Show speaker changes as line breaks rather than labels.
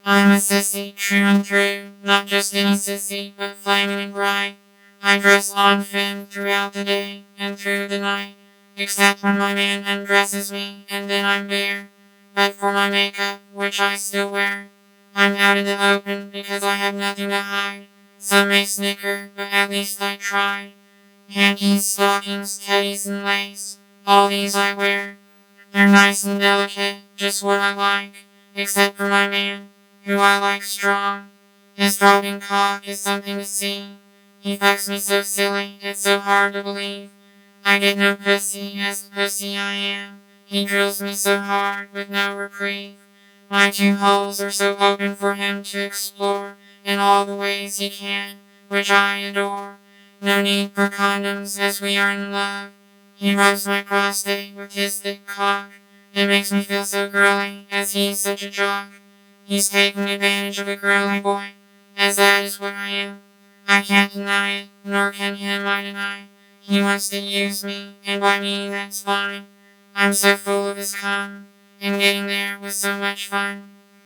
I'm a sissy, true and through, not just any sissy, but flaming and bright. I dress on femme throughout the day and through the night, except when my man undresses me and then I'm bare. But for my makeup, which I still wear, I'm out in the open because I have nothing to hide. Some may snicker, but at least I tried. Panties, stockings, teddies, and lace, all these I wear. They're nice and delicate, just what I like, except for my man, who I like strong. His throbbing cock is something to see. He fucks me so silly, it's so hard to believe. I get no pussy as the pussy I am. He drills me so hard with no reprieve. My two holes are so open for him to explore in all the ways he can, which I adore. No need for condoms as we are in love. He rubs my prostate with his thick cock. It makes me feel so girly as he's such a jock. He's taking advantage of a girly boy, as that is what I am. I can't deny it, nor can him I deny. He wants to use me, and by me that's fine. I'm so full of his cum, and getting there was so much fun.